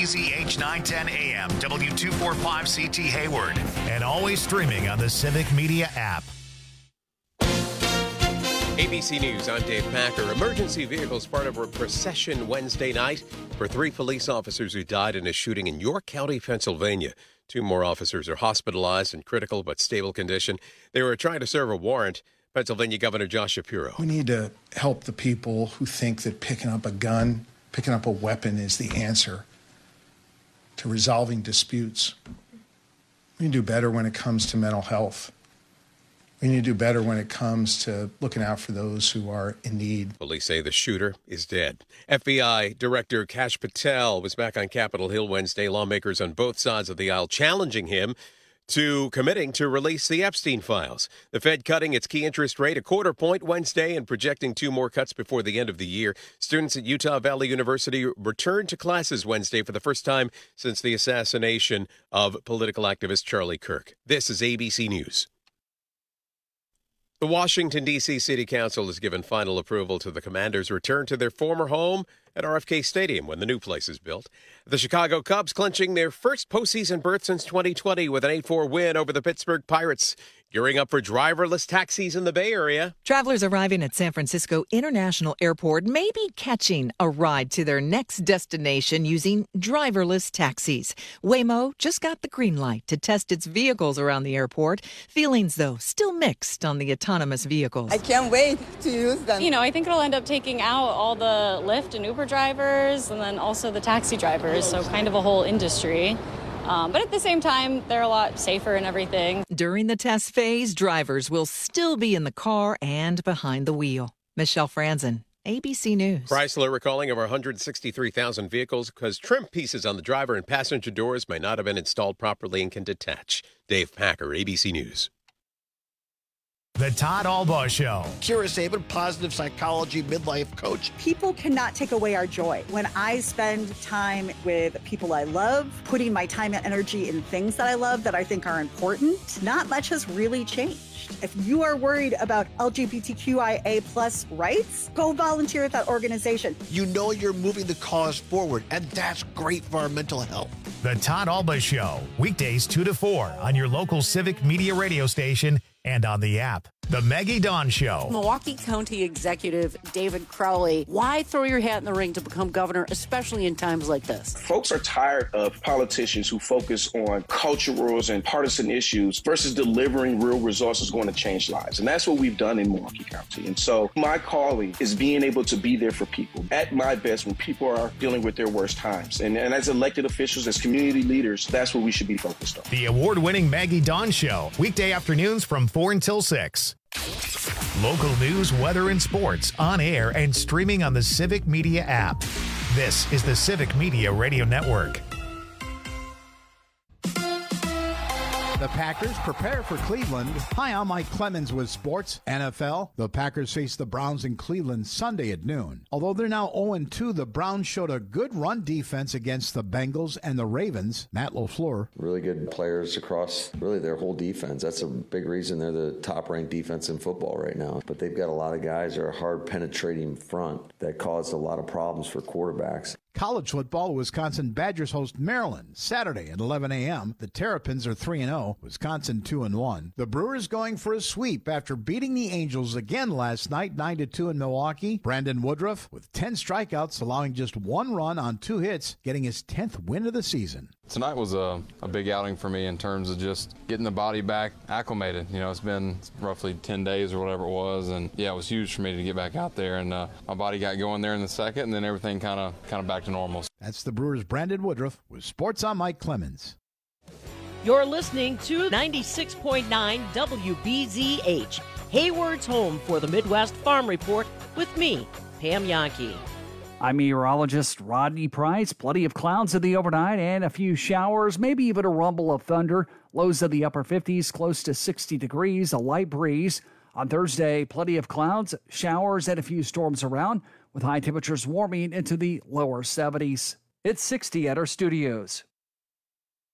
WBZH 910 AM, W245CT Hayward, and always streaming on the Civic Media app. ABC News, I'm Dave Packer. Emergency vehicles part of a procession Wednesday night for 3 police officers who died in a shooting in York County, Pennsylvania. 2 more officers are hospitalized in critical but stable condition. They were trying to serve a warrant. Pennsylvania Governor Josh Shapiro. We need to help the people who think that picking up a gun, picking up a weapon is the answer to resolving disputes. We need to do better when it comes to mental health. We need to do better when it comes to looking out for those who are in need. Police say the shooter is dead. FBI Director Kash Patel was back on Capitol Hill Wednesday. Lawmakers on both sides of the aisle challenging him to committing to release the Epstein files. The Fed cutting its key interest rate 1/4 point Wednesday and projecting 2 more cuts before the end of the year. Students at Utah Valley University returned to classes Wednesday for the first time since the assassination of political activist Charlie Kirk. This is ABC News. The Washington, D.C. City Council has given final approval to the Commanders' return to their former home at RFK Stadium when the new place is built. The Chicago Cubs clinching their first postseason berth since 2020 with an 8-4 win over the Pittsburgh Pirates. Gearing up for driverless taxis in the Bay Area. Travelers arriving at San Francisco International Airport may be catching a ride to their next destination using driverless taxis. Waymo just got the green light to test its vehicles around the airport. Feelings, though, still mixed on the autonomous vehicles. I can't wait to use them. I think it'll end up taking out all the Lyft and Uber drivers and then also the taxi drivers, so kind of a whole industry. But at the same time, they're a lot safer and everything. During the test phase, drivers will still be in the car and behind the wheel. Michelle Franzen, ABC News. Chrysler recalling over 163,000 vehicles because trim pieces on the driver and passenger doors may not have been installed properly and can detach. Dave Packer, ABC News. The Todd Albaugh Show. Kira Sabin, positive psychology midlife coach. People cannot take away our joy. When I spend time with people I love, putting my time and energy in things that I love that I think are important, not much has really changed. If you are worried about LGBTQIA plus rights, go volunteer at that organization. You know you're moving the cause forward, and that's great for our mental health. The Todd Albaugh Show, weekdays 2 to 4 on your local Civic Media radio station and on the app. The Maggie Dawn Show. Milwaukee County Executive David Crowley, why throw your hat in the ring to become governor, especially in times like this? Folks are tired of politicians who focus on culturals and partisan issues versus delivering real resources going to change lives. And that's what we've done in Milwaukee County. And so my calling is being able to be there for people at my best when people are dealing with their worst times. And as elected officials, as community leaders, that's what we should be focused on. The award-winning Maggie Dawn Show, weekday afternoons from 4 until 6. Local news, weather, and sports on air and streaming on the Civic Media app. This is the Civic Media Radio Network. The Packers prepare for Cleveland. Hi, I'm Mike Clemens with Sports. NFL, the Packers face the Browns in Cleveland Sunday at noon. Although they're now 0-2, the Browns showed a good run defense against the Bengals and the Ravens. Matt LaFleur. Really good players across really their whole defense. That's a big reason they're the top-ranked defense in football right now. But they've got a lot of guys that are hard penetrating front that cause a lot of problems for quarterbacks. College football, Wisconsin Badgers host Maryland Saturday at 11 a.m. The Terrapins are 3-0, Wisconsin 2-1. The Brewers going for a sweep after beating the Angels again last night, 9-2 in Milwaukee. Brandon Woodruff with 10 strikeouts, allowing just 1 run on 2 hits, getting his 10th win of the season. Tonight was a big outing for me in terms of just getting the body back acclimated. It's been roughly 10 days or whatever it was, and yeah, it was huge for me to get back out there, and my body got going there in the second, and then everything kind of back to normal. That's the Brewers' Brandon Woodruff with Sports on Mike Clemens. You're listening to 96.9 WBZH, Hayward's home for the Midwest Farm Report with me, Pam Yankee. I'm meteorologist Rodney Price. Plenty of clouds in the overnight and a few showers, maybe even a rumble of thunder. Lows in the upper 50s, close to 60 degrees, a light breeze. On Thursday, plenty of clouds, showers, and a few storms around, with high temperatures warming into the lower 70s. It's 60 at our studios.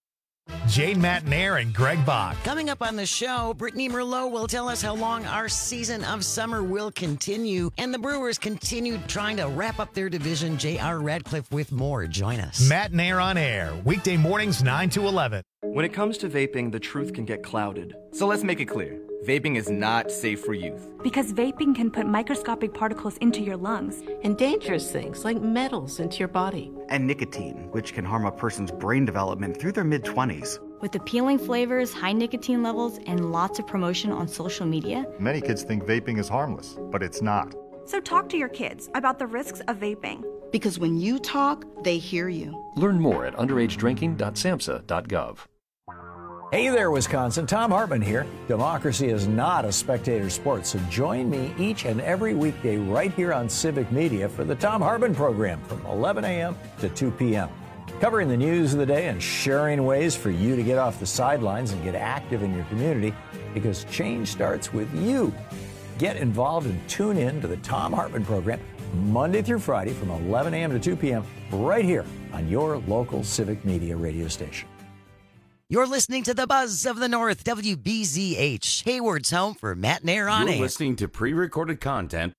Jane Matnair and Greg Bach. Coming up on the show, Brittany Merlot will tell us how long our season of summer will continue. And the Brewers continue trying to wrap up their division. J.R. Radcliffe with more. Join us. Matnair on air, weekday mornings 9 to 11. When it comes to vaping, the truth can get clouded. So let's make it clear. Vaping is not safe for youth. Because vaping can put microscopic particles into your lungs. And dangerous things like metals into your body. And nicotine, which can harm a person's brain development through their mid-20s. With appealing flavors, high nicotine levels, and lots of promotion on social media. Many kids think vaping is harmless, but it's not. So talk to your kids about the risks of vaping. Because when you talk, they hear you. Learn more at underagedrinking.samhsa.gov. Hey there, Wisconsin. Tom Hartman here. Democracy is not a spectator sport, so join me each and every weekday right here on Civic Media for the Tom Hartman program from 11 a.m. to 2 p.m. Covering the news of the day and sharing ways for you to get off the sidelines and get active in your community, because change starts with you. Get involved and tune in to the Tom Hartman program Monday through Friday from 11 a.m. to 2 p.m. right here on your local Civic Media radio station. You're listening to the Buzz of the North, WBZH, Hayward's home for Matnair on air. You're listening to pre-recorded content.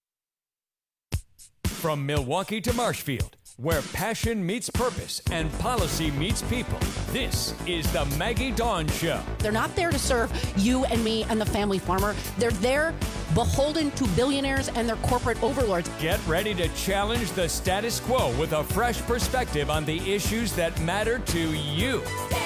From Milwaukee to Marshfield, where passion meets purpose and policy meets people, this is the Maggie Dawn Show. They're not there to serve you and me and the family farmer. They're there beholden to billionaires and their corporate overlords. Get ready to challenge the status quo with a fresh perspective on the issues that matter to you.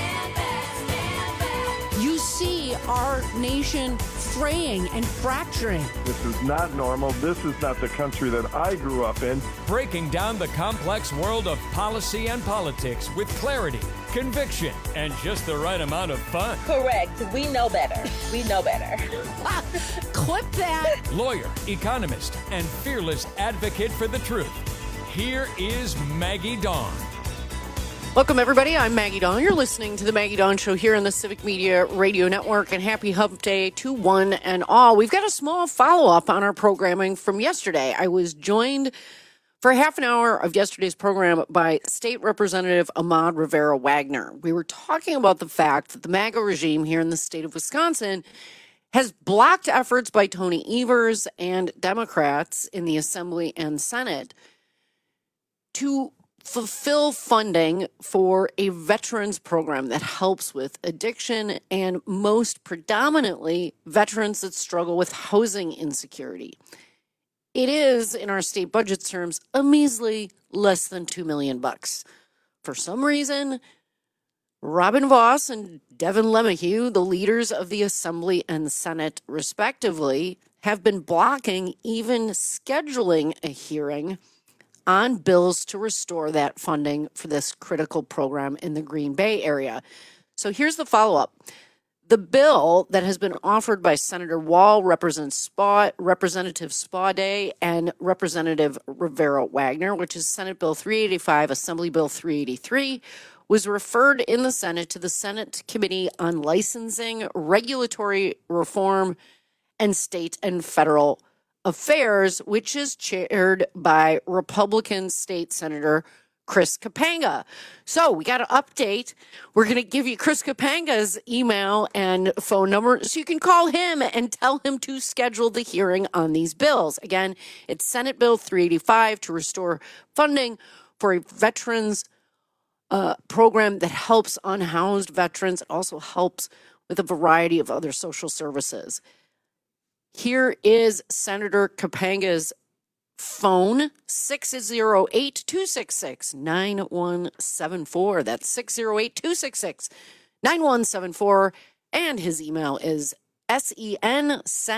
You see our nation fraying and fracturing. This is not normal. This is not the country that I grew up in. Breaking down the complex world of policy and politics with clarity, conviction, and just the right amount of fun. Correct. We know better. We know better. Clip that. Lawyer, economist, and fearless advocate for the truth. Here is Maggie Dawn. Welcome, everybody. I'm Maggie Dawn. You're listening to the Maggie Dawn Show here on the Civic Media Radio Network, and happy Hump Day to one and all. We've got a small follow-up on our programming from yesterday. I was joined for half an hour of yesterday's program by State Representative Ahmad Rivera-Wagner. We were talking about the fact that the MAGA regime here in the state of Wisconsin has blocked efforts by Tony Evers and Democrats in the Assembly and Senate to fulfill funding for a veterans program that helps with addiction and most predominantly veterans that struggle with housing insecurity. It is, in our state budget terms, a measly less than $2 million. For some reason, Robin Vos and Devin LeMahieu, the leaders of the Assembly and Senate respectively, have been blocking even scheduling a hearing on bills to restore that funding for this critical program in the Green Bay area. So here's the follow-up. The bill that has been offered by Senator Wall, Representative Spaulding, and Representative Rivera-Wagner, which is Senate Bill 385, Assembly Bill 383, was referred in the Senate to the Senate Committee on Licensing, Regulatory Reform, and State and Federal Affairs, which is chaired by Republican State Senator Chris Kapanga. So we got an update. We're going to give you Chris Kapanga's email and phone number so you can call him and tell him to schedule the hearing on these bills. Again, it's Senate Bill 385 to restore funding for a veterans program that helps unhoused veterans. It also helps with a variety of other social services. Here is Senator Kapanga's phone, 608-266-9174. That's 608-266-9174. And his email is sen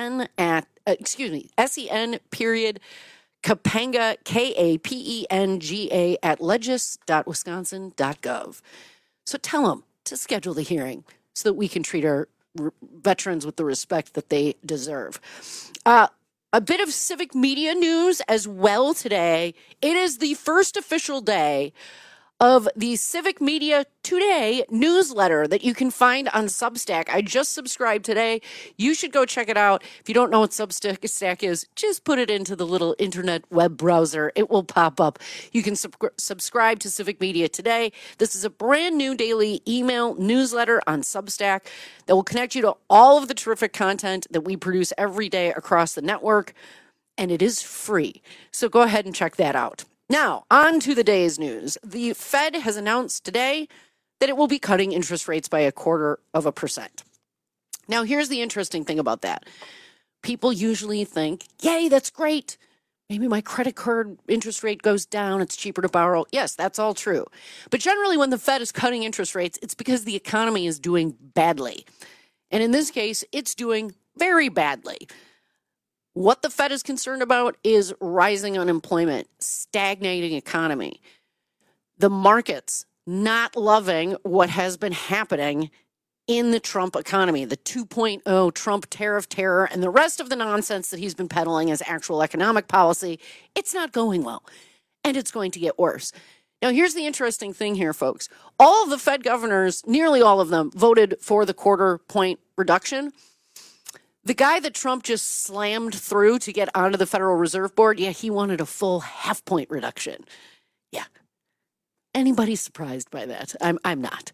period Kapanga, Kapenga at legis.wisconsin.gov. So tell him to schedule the hearing so that we can treat our veterans with the respect that they deserve. A bit of civic media news as well today. It is the first official day of the Civic Media Today newsletter that you can find on Substack. I just subscribed today. You should go check it out. If you don't know what Substack is, just put it into the little internet web browser. It will pop up. You can subscribe to Civic Media Today. This is a brand new daily email newsletter on Substack that will connect you to all of the terrific content that we produce every day across the network, and it is free. So go ahead and check that out. Now, on to the day's news. The Fed has announced today that it will be cutting interest rates by 0.25%. Now, here's the interesting thing about that. People usually think, yay, that's great. Maybe my credit card interest rate goes down. It's cheaper to borrow. Yes, that's all true. But generally, when the Fed is cutting interest rates, it's because the economy is doing badly. And in this case, it's doing very badly. What the Fed is concerned about is rising unemployment, stagnating economy, the markets not loving what has been happening in the Trump economy, the 2.0 Trump tariff terror, and the rest of the nonsense that he's been peddling as actual economic policy. It's not going well, and it's going to get worse. Now, here's the interesting thing here, folks. All of the Fed governors, nearly all of them, voted for the 0.25-point reduction. The guy that Trump just slammed through to get onto the Federal Reserve Board, yeah, he wanted a full half-point reduction. Yeah. Anybody surprised by that? I'm not.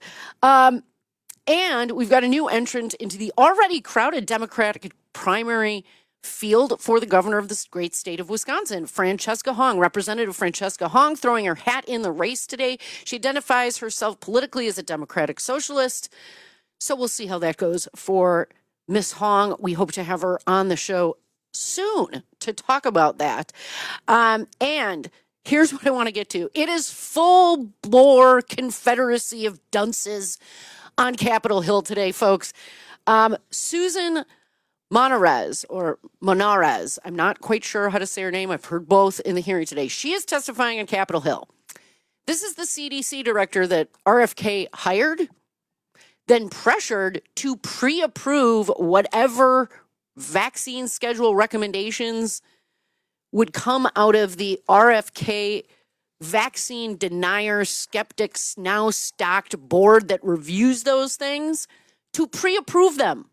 And we've got a new entrant into the already crowded Democratic primary field for the governor of this great state of Wisconsin, Francesca Hong. Representative Francesca Hong throwing her hat in the race today. She identifies herself politically as a Democratic socialist. So we'll see how that goes for Miss Hong. We hope to have her on the show soon to talk about that. And here's what I want to get to. It is full-bore confederacy of dunces on Capitol Hill today, folks. Susan Monarez, or Monarez, I'm not quite sure how to say her name. I've heard both in the hearing today. She is testifying on Capitol Hill. This is the CDC director that RFK hired, then pressured to pre-approve whatever vaccine schedule recommendations would come out of the RFK vaccine denier skeptics now stocked board that reviews those things, to pre-approve them.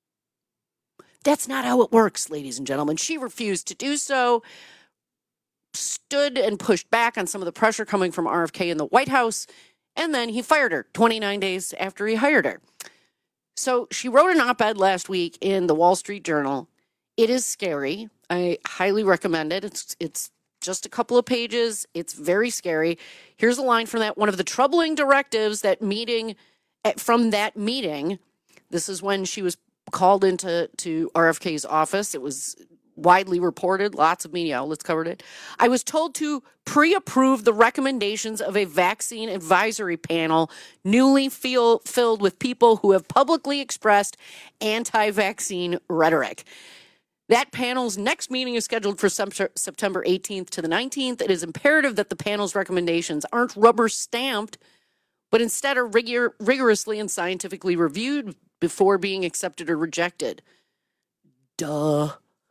That's not how it works, ladies and gentlemen. She refused to do so, stood and pushed back on some of the pressure coming from RFK in the White House, and then he fired her 29 days after he hired her. So she wrote an op-ed last week in the Wall Street Journal. It is scary. I highly recommend it. It's just a couple of pages. It's very scary. Here's a line from that. One of the troubling directives from that meeting, this is when she was called into RFK's office. It was widely reported. Lots of media outlets covered it. I was told to pre-approve the recommendations of a vaccine advisory panel newly filled with people who have publicly expressed anti-vaccine rhetoric. That panel's next meeting is scheduled for September 18th to the 19th. It is imperative that the panel's recommendations aren't rubber stamped, but instead are rigorously and scientifically reviewed before being accepted or rejected. Duh.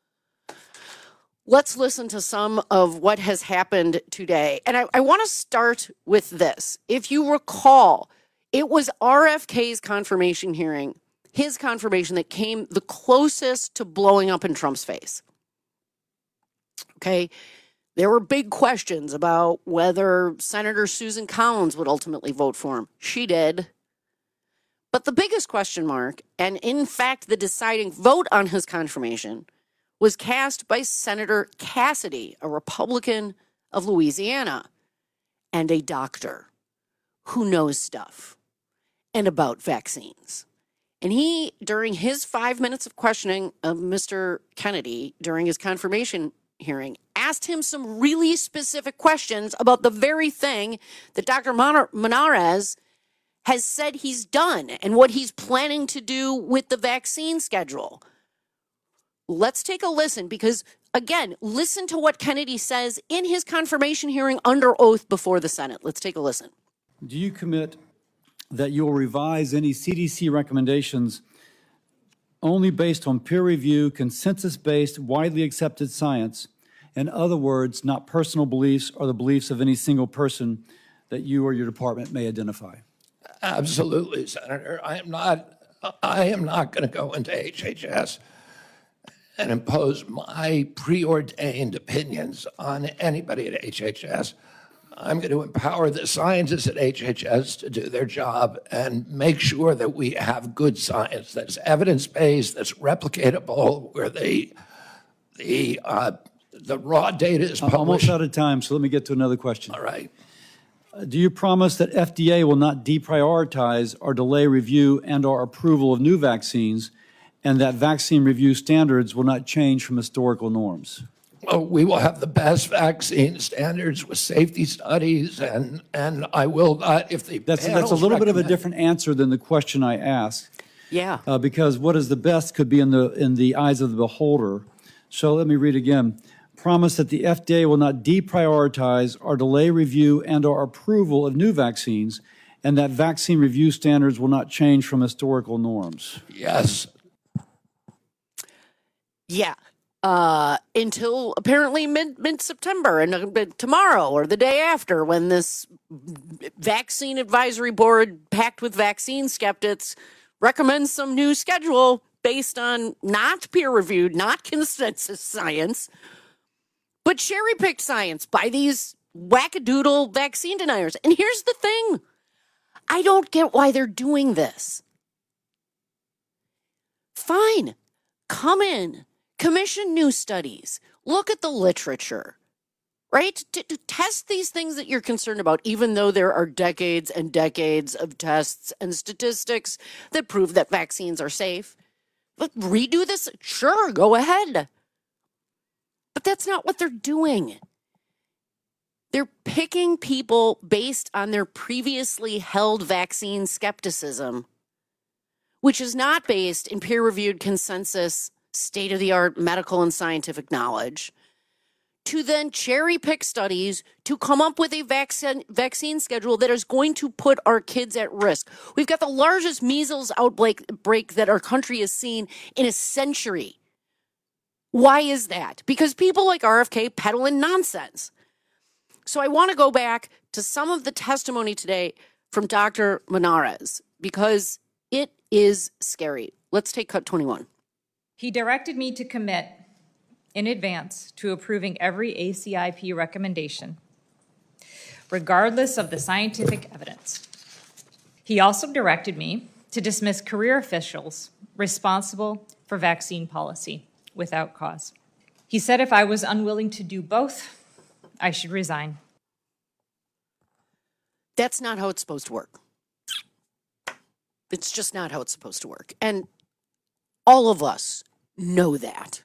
Let's listen to some of what has happened today. And I want to start with this. If you recall, it was RFK's confirmation hearing, his confirmation, that came the closest to blowing up in Trump's face. Okay? There were big questions about whether Senator Susan Collins would ultimately vote for him. She did. But the biggest question mark, and in fact the deciding vote on his confirmation, was cast by Senator Cassidy, a Republican of Louisiana, and a doctor who knows stuff and about vaccines. And he, during his 5 minutes of questioning of Mr. Kennedy during his confirmation hearing, asked him some really specific questions about the very thing that Dr. Monarez has said he's done and what he's planning to do with the vaccine schedule. Let's take a listen because, again, listen to what Kennedy says in his confirmation hearing under oath before the Senate. Let's take a listen. Do you commit that you will revise any CDC recommendations only based on peer review, consensus-based, widely accepted science? In other words, not personal beliefs or the beliefs of any single person that you or your department may identify? Absolutely, Senator. I am not going to go into HHS and impose my preordained opinions on anybody at HHS. I'm going to empower the scientists at HHS to do their job and make sure that we have good science that's evidence-based, that's replicatable, where the raw data is published. I'm almost out of time, so let me get to another question. All right. Do you promise that FDA will not deprioritize or delay review and or approval of new vaccines, and that vaccine review standards will not change from historical norms? Well, we will have the best vaccine standards with safety studies, and I will not, if the That's a little bit of a different answer than the question I asked. Yeah. Because what is the best could be in the eyes of the beholder. So let me read again. Promise that the FDA will not deprioritize or delay review and or approval of new vaccines, and that vaccine review standards will not change from historical norms. Yes. Yeah. Until apparently mid-September, and tomorrow or the day after, when this vaccine advisory board packed with vaccine skeptics recommends some new schedule based on not peer-reviewed, not consensus science, but cherry-picked science by these wackadoodle vaccine deniers. And here's the thing. I don't get why they're doing this. Fine. Come in. Commission new studies. Look at the literature, right? To test these things that you're concerned about, even though there are decades and decades of tests and statistics that prove that vaccines are safe. But redo this? Sure, go ahead. But that's not what they're doing. They're picking people based on their previously held vaccine skepticism, which is not based in peer-reviewed consensus, state-of-the-art medical and scientific knowledge, to then cherry-pick studies to come up with a vaccine schedule that is going to put our kids at risk. We've got the largest measles outbreak that our country has seen in a century. Why is that? Because people like RFK peddling nonsense. So I want to go back to some of the testimony today from Dr. Menares, because it is scary. Let's take cut 21. He directed me to commit in advance to approving every ACIP recommendation, regardless of the scientific evidence. He also directed me to dismiss career officials responsible for vaccine policy without cause. He said if I was unwilling to do both, I should resign. That's not how it's supposed to work. It's just not how it's supposed to work. And all of us know that.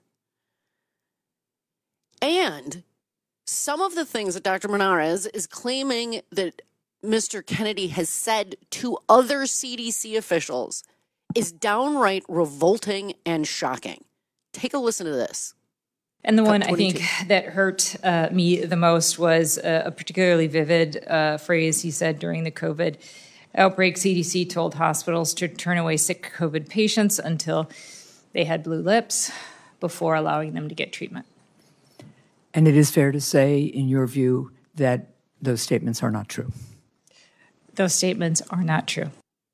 And some of the things that Dr. Menares is claiming that Mr. Kennedy has said to other CDC officials is downright revolting and shocking. Take a listen to this. And the one I think that hurt me the most was a particularly vivid phrase he said during the COVID outbreak. CDC told hospitals to turn away sick COVID patients until they had blue lips before allowing them to get treatment. And it is fair to say, in your view, that those statements are not true. Those statements are not true.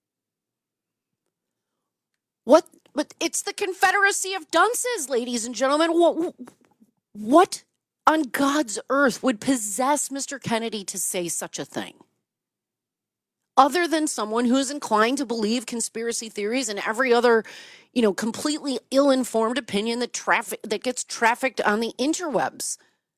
What? But it's the Confederacy of Dunces, ladies and gentlemen. What on God's earth would possess Mr. Kennedy to say such a thing? Other than someone who's inclined to believe conspiracy theories and every other, completely ill-informed opinion that gets trafficked on the interwebs.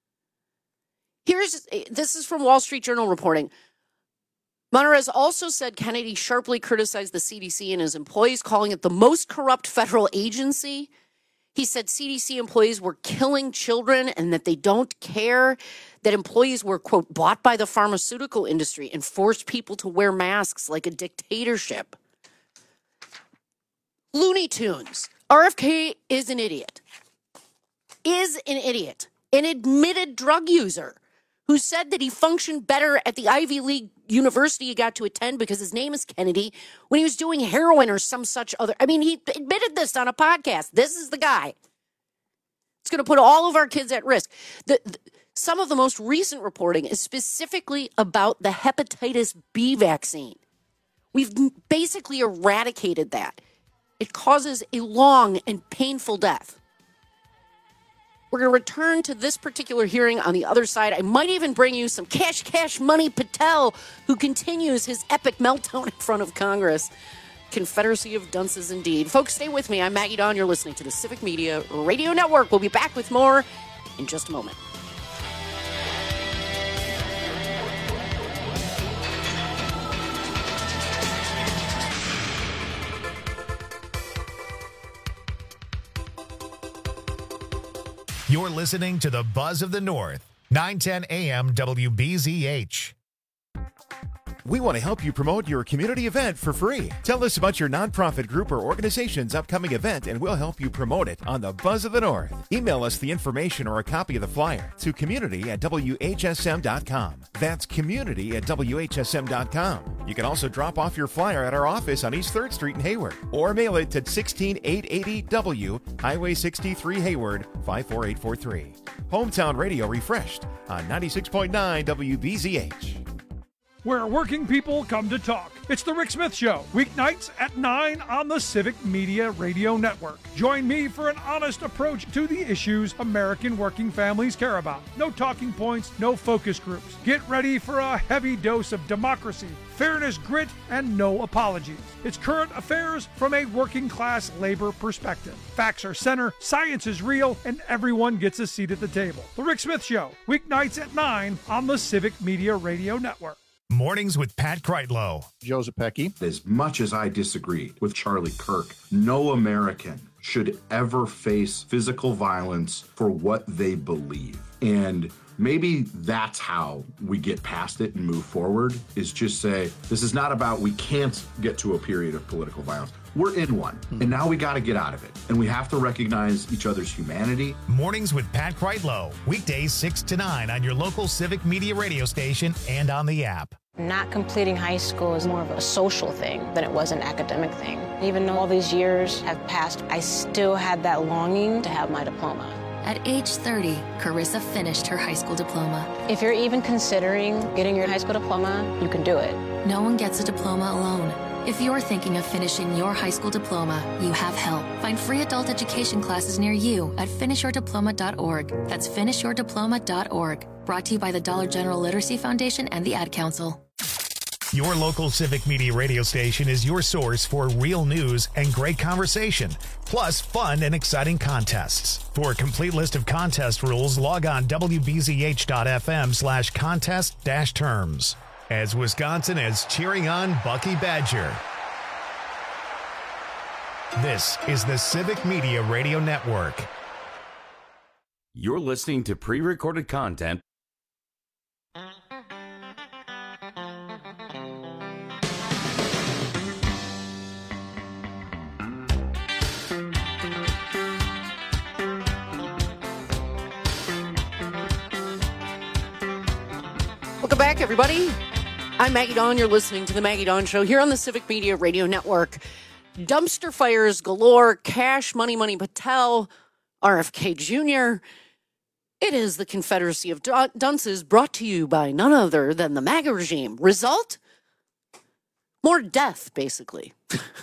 This is from Wall Street Journal reporting. Menares also said Kennedy sharply criticized the CDC and his employees, calling it the most corrupt federal agency. He said CDC employees were killing children and that they don't care, that employees were, quote, bought by the pharmaceutical industry and forced people to wear masks like a dictatorship. Looney Tunes. RFK is an idiot. An admitted drug user who said that he functioned better at the Ivy League university he got to attend because his name is Kennedy when he was doing heroin or some such other. I mean, he admitted this on a podcast. This is the guy. It's going to put all of our kids at risk. Some of the most recent reporting is specifically about the hepatitis B vaccine. We've basically eradicated that. It causes a long and painful death. We're going to return to this particular hearing on the other side. I might even bring you some Cash Money Patel, who continues his epic meltdown in front of Congress. Confederacy of dunces indeed. Folks, stay with me. I'm Maggie Dawn. You're listening to the Civic Media Radio Network. We'll be back with more in just a moment. You're listening to the Buzz of the North, 910 AM WBZH. We want to help you promote your community event for free. Tell us about your nonprofit group or organization's upcoming event, and we'll help you promote it on the Buzz of the North. Email us the information or a copy of the flyer to community@WHSM.com. That's community@WHSM.com. You can also drop off your flyer at our office on East 3rd Street in Hayward, or mail it to 16880 W, Highway 63 Hayward, 54843. Hometown Radio refreshed on 96.9 WBZH. Where working people come to talk. It's the Rick Smith Show, weeknights at 9 on the Civic Media Radio Network. Join me for an honest approach to the issues American working families care about. No talking points, no focus groups. Get ready for a heavy dose of democracy, fairness, grit, and no apologies. It's current affairs from a working class labor perspective. Facts are center, science is real, and everyone gets a seat at the table. The Rick Smith Show, weeknights at 9 on the Civic Media Radio Network. Mornings with Pat Kreitlow. Joe Zepecki. As much as I disagree with Charlie Kirk, no American should ever face physical violence for what they believe. And maybe that's how we get past it and move forward, is just say, this is not about we can't get to a period of political violence. We're in one, and now we got to get out of it. And we have to recognize each other's humanity. Mornings with Pat Kreitlow, weekdays 6 to 9 on your local Civic Media radio station and on the app. Not completing high school is more of a social thing than it was an academic thing. Even though all these years have passed, I still had that longing to have my diploma. At age 30, Carissa finished her high school diploma. If you're even considering getting your high school diploma, you can do it. No one gets a diploma alone. If you're thinking of finishing your high school diploma, you have help. Find free adult education classes near you at finishyourdiploma.org. That's finishyourdiploma.org. Brought to you by the Dollar General Literacy Foundation and the Ad Council. Your local Civic Media radio station is your source for real news and great conversation, plus fun and exciting contests. For a complete list of contest rules, log on wbzh.fm/contest-terms. As Wisconsin is cheering on Bucky Badger. This is the Civic Media Radio Network. You're listening to pre-recorded content. Welcome back, everybody. I'm Maggie Dawn. You're listening to the Maggie Dawn Show here on the Civic Media Radio Network. Dumpster fires galore, Cash Money Patel, RFK Jr. It is the Confederacy of Dunces, brought to you by none other than the MAGA regime. Result? More death, basically.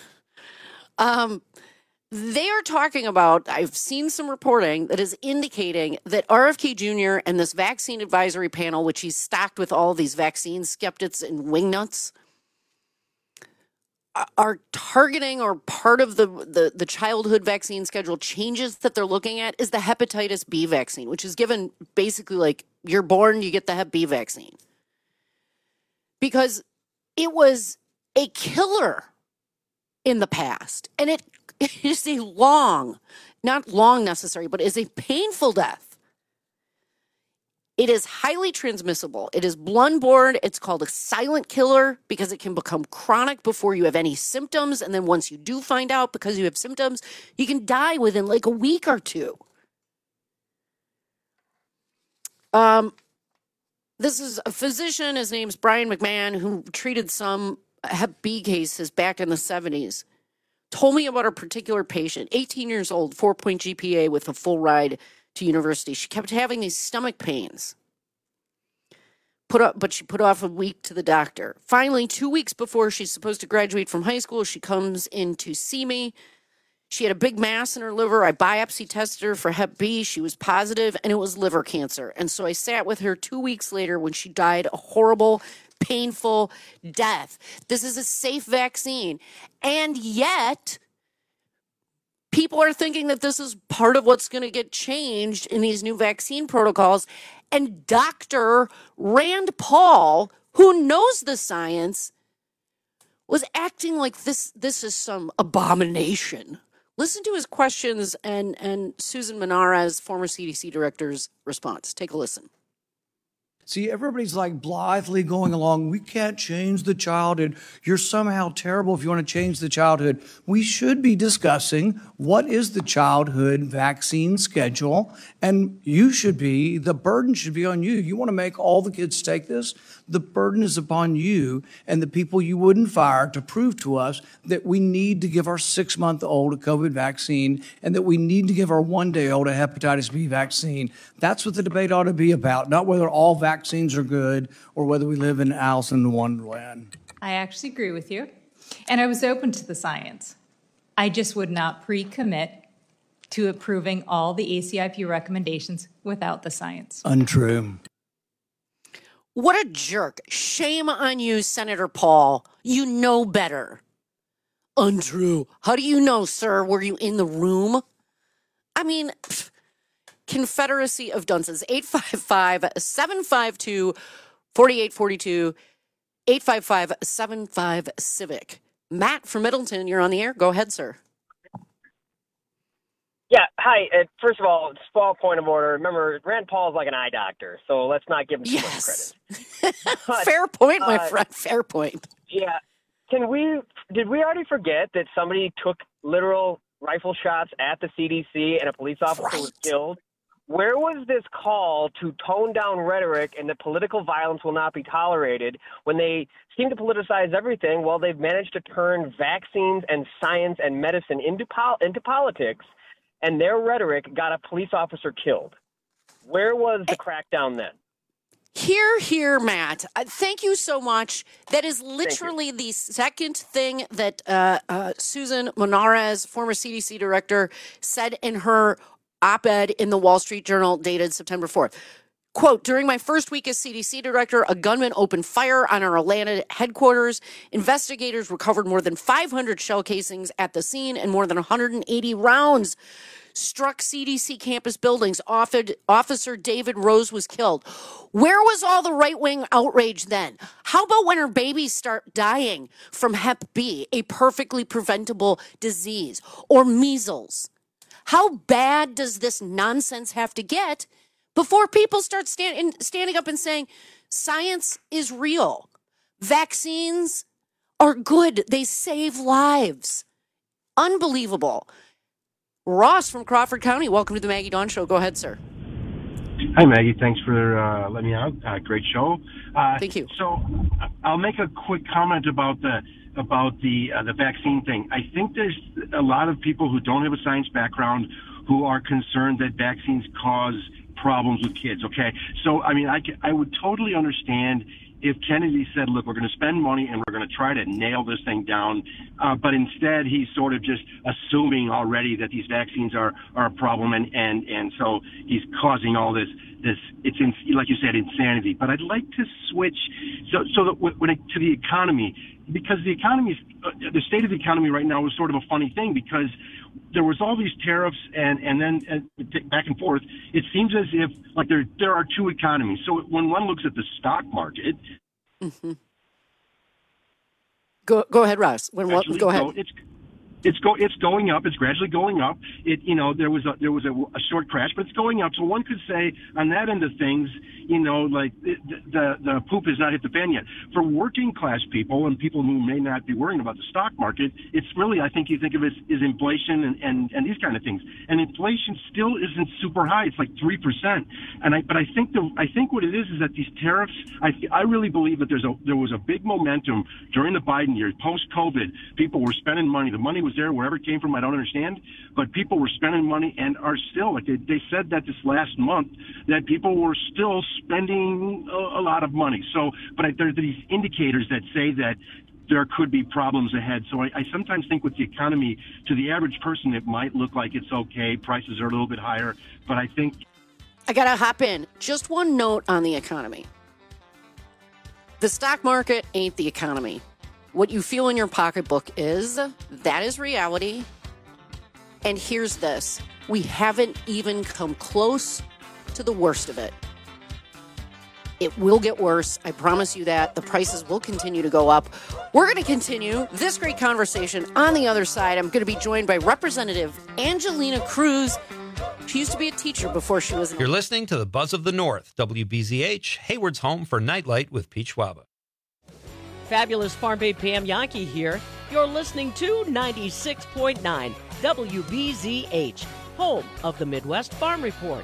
They are talking about, I've seen some reporting that is indicating that RFK Jr. and this vaccine advisory panel, which he's stacked with all these vaccine skeptics and wingnuts, are targeting, or part of the childhood vaccine schedule changes that they're looking at is the hepatitis B vaccine, which is given basically like you're born, you get the Hep B vaccine. Because it was a killer in the past. And it is a not long necessary, but is a painful death. It is highly transmissible. It is blood-borne. It's called a silent killer because it can become chronic before you have any symptoms. And then once you do find out because you have symptoms, you can die within like a week or two. This is a physician. His name's Brian McMahon, who treated some Hep B cases back in the 70s. Told me about a particular patient, 18 years old, 4-point GPA with a full ride to university. She kept having these stomach pains she put off a week to the doctor. Finally, 2 weeks before she's supposed to graduate from high school, she comes in to see me. She had a big mass in her liver. I biopsy tested her for Hep B. She was positive, and it was liver cancer. And so I sat with her 2 weeks later when she died a horrible, painful death. This is a safe vaccine. And yet, people are thinking that this is part of what's going to get changed in these new vaccine protocols. And Dr. Rand Paul, who knows the science, was acting like this is some abomination. Listen to his questions and Susan Menarez, former CDC director's response. Take a listen. See, everybody's like blithely going along. We can't change the childhood. You're somehow terrible if you want to change the childhood. We should be discussing what is the childhood vaccine schedule, and the burden should be on you. You want to make all the kids take this? The burden is upon you and the people you wouldn't fire to prove to us that we need to give our 6-month-old a COVID vaccine and that we need to give our 1-day-old a hepatitis B vaccine. That's what the debate ought to be about, not whether all vaccines are good or whether we live in Alice in Wonderland. I actually agree with you. And I was open to the science. I just would not pre-commit to approving all the ACIP recommendations without the science. Untrue. What a jerk. Shame on you, Senator Paul. You know better. Untrue. How do you know, sir? Were you in the room? I mean, Confederacy of Dunces. 855-752-4842. 855-75-CIVIC. Matt from Middleton, you're on the air. Go ahead, sir. Yeah, hi. First of all, small point of order. Remember, Rand Paul is like an eye doctor, so let's not give him too much credit. But, fair point, my friend. Fair point. Yeah. Did we already forget that somebody took literal rifle shots at the CDC and a police officer was killed? Where was this call to tone down rhetoric and that political violence will not be tolerated when they seem to politicize everything? Well, they've managed to turn vaccines and science and medicine into politics, and their rhetoric got a police officer killed. Where was the crackdown then? Here, Matt. Thank you so much. That is literally the second thing that Susan Menarez, former CDC director, said in her op-ed in the Wall Street Journal dated September 4th. Quote, during my first week as CDC director, a gunman opened fire on our Atlanta headquarters. Investigators recovered more than 500 shell casings at the scene and more than 180 rounds struck CDC campus buildings. Officer David Rose was killed. Where was all the right-wing outrage then? How about when our babies start dying from Hep B, a perfectly preventable disease, or measles? How bad does this nonsense have to get before people start standing up and saying, science is real. Vaccines are good. They save lives. Unbelievable. Ross from Crawford County, welcome to the Maggie Dawn Show. Go ahead, sir. Hi, Maggie. Thanks for letting me out. Great show. Thank you. So I'll make a quick comment about the vaccine thing. I think there's a lot of people who don't have a science background who are concerned that vaccines cause problems with kids. Okay, so I mean, I would totally understand if Kennedy said, look, we're going to spend money and we're going to try to nail this thing down, but instead he's sort of just assuming already that these vaccines are a problem, and so he's causing all this it's like you said, insanity. But I'd like to switch to the economy, because the state of the economy right now is sort of a funny thing, because there was all these tariffs and then back and forth. It seems as if like there are two economies. So when one looks at the stock market, go ahead, Ross. Go ahead. It's going up. It's gradually going up. There was a short crash, but it's going up. So one could say on that end of things, like the poop has not hit the fan yet. For working class people and people who may not be worrying about the stock market, it's really, I think you think of it as inflation and these kind of things. And inflation still isn't super high. It's like 3%. But I think what it is that these tariffs. I really believe that there was a big momentum during the Biden years, post-COVID. People were spending money. The money was was there, wherever it came from, I don't understand. But people were spending money and are still, like they said that this last month, that people were still spending a lot of money. So, but there's these indicators that say that there could be problems ahead. So I sometimes think with the economy, to the average person, it might look like it's okay. Prices are a little bit higher, but I think... I got to hop in. Just one note on the economy. The stock market ain't the economy. What you feel in your pocketbook is. That is reality. And here's this. We haven't even come close to the worst of it. It will get worse. I promise you that. The prices will continue to go up. We're going to continue this great conversation on the other side. I'm going to be joined by Representative Angelina Cruz. She used to be a teacher before she was... You're listening to the Buzz of the North, WBZH, Hayward's home for Nightlight with Pete Schwaba. Fabulous Farm Babe Pam Yankee here. You're listening to 96.9 WBZH, home of the Midwest Farm Report.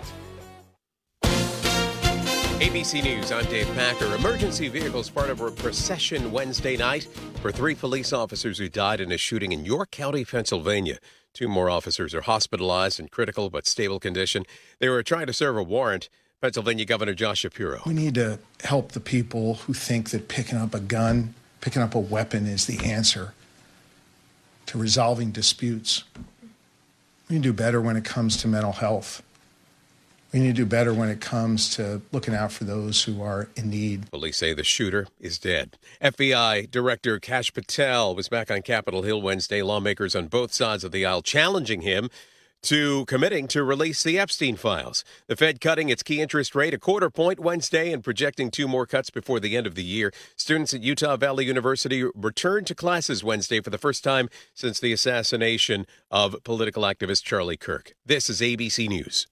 ABC News, I'm Dave Packer. Emergency vehicles part of a procession Wednesday night for 3 police officers who died in a shooting in York County, Pennsylvania. 2 more officers are hospitalized in critical but stable condition. They were trying to serve a warrant. Pennsylvania Governor Josh Shapiro. We need to help the people who think that picking up a gun, picking up a weapon is the answer to resolving disputes. We need to do better when it comes to mental health. We need to do better when it comes to looking out for those who are in need. Police say the shooter is dead. FBI Director Kash Patel was back on Capitol Hill Wednesday. Lawmakers on both sides of the aisle challenging him to committing to release the Epstein files. The Fed cutting its key interest rate a 1/4 point Wednesday and projecting 2 more cuts before the end of the year. Students at Utah Valley University returned to classes Wednesday for the first time since the assassination of political activist Charlie Kirk. This is ABC News.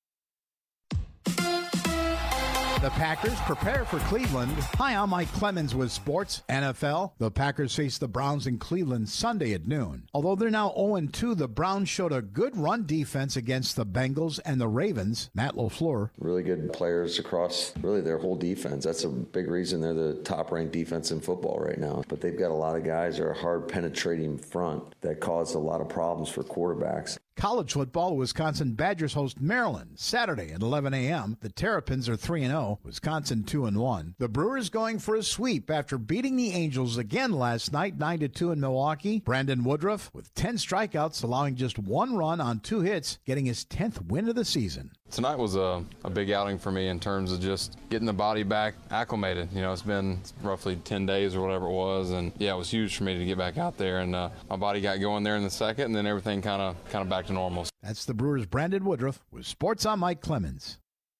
The Packers prepare for Cleveland. Hi, I'm Mike Clemens with Sports NFL. The Packers face the Browns in Cleveland Sunday at noon. Although they're now 0-2, the Browns showed a good run defense against the Bengals and the Ravens. Matt LaFleur. Really good players across really their whole defense. That's a big reason they're the top-ranked defense in football right now. But they've got a lot of guys that are hard-penetrating front that cause a lot of problems for quarterbacks. College football, Wisconsin Badgers host Maryland Saturday at 11 a.m. The Terrapins are 3-0, Wisconsin 2-1. The Brewers going for a sweep after beating the Angels again last night, 9-2 in Milwaukee. Brandon Woodruff with 10 strikeouts, allowing just 1 run on 2 hits, getting his 10th win of the season. Tonight was a big outing for me in terms of just getting the body back acclimated. You know, it's been roughly 10 days or whatever it was, and yeah, it was huge for me to get back out there, and my body got going there in the second, and then everything kind of back to normal. That's the Brewers' Brandon Woodruff with Sports on Mike Clemens.